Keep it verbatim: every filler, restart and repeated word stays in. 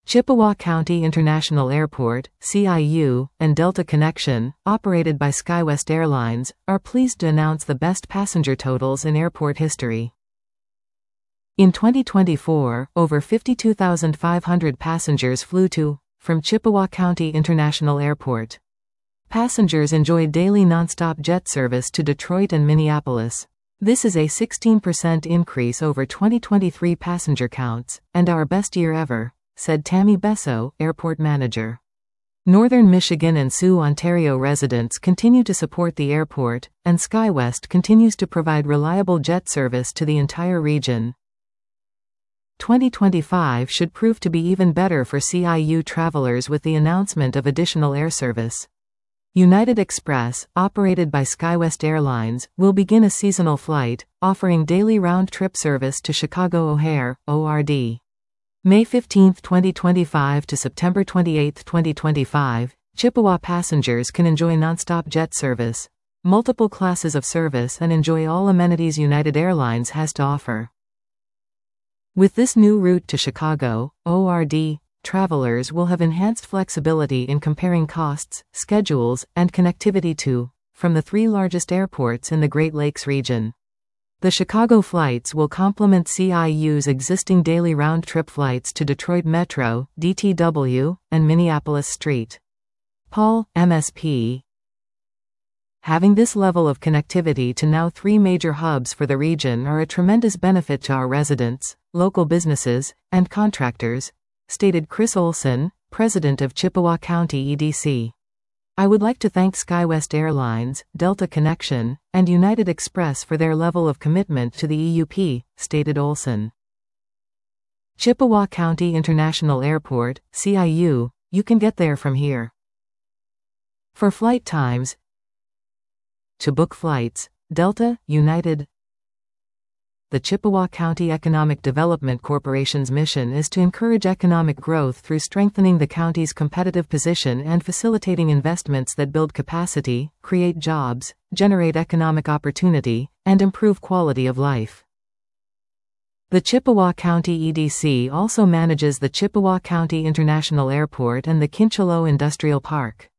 Chippewa County International Airport, C I U, and Delta Connection, operated by SkyWest Airlines, are pleased to announce the best passenger totals in airport history. In twenty twenty-four, over fifty-two thousand five hundred passengers flew to, from Chippewa County International Airport. Passengers enjoyed daily nonstop jet service to Detroit and Minneapolis. This is a sixteen percent increase over twenty twenty-three passenger counts, and our best year ever, said Tammy Besso, airport manager. Northern Michigan and Sioux, Ontario residents continue to support the airport, and SkyWest continues to provide reliable jet service to the entire region. twenty twenty-five should prove to be even better for C I U travelers with the announcement of additional air service. United Express, operated by SkyWest Airlines, will begin a seasonal flight, offering daily round-trip service to Chicago O'Hare, O R D. May fifteenth, twenty twenty-five to September twenty-eighth, twenty twenty-five, Chippewa passengers can enjoy nonstop jet service, multiple classes of service, and enjoy all amenities United Airlines has to offer. With this new route to Chicago, O R D, travelers will have enhanced flexibility in comparing costs, schedules, and connectivity to, from the three largest airports in the Great Lakes region. The Chicago flights will complement C I U's existing daily round-trip flights to Detroit Metro, D T W, and Minneapolis Street. Paul, M S P. Having this level of connectivity to now three major hubs for the region are a tremendous benefit to our residents, local businesses, and contractors, stated Chris Olson, president of Chippewa County E D C. I would like to thank SkyWest Airlines, Delta Connection, and United Express for their level of commitment to the E U P, stated Olson. Chippewa County International Airport, C I U, you can get there from here. For flight times, to book flights, Delta, United. The Chippewa County Economic Development Corporation's mission is to encourage economic growth through strengthening the county's competitive position and facilitating investments that build capacity, create jobs, generate economic opportunity, and improve quality of life. The Chippewa County E D C also manages the Chippewa County International Airport and the Kincheloe Industrial Park.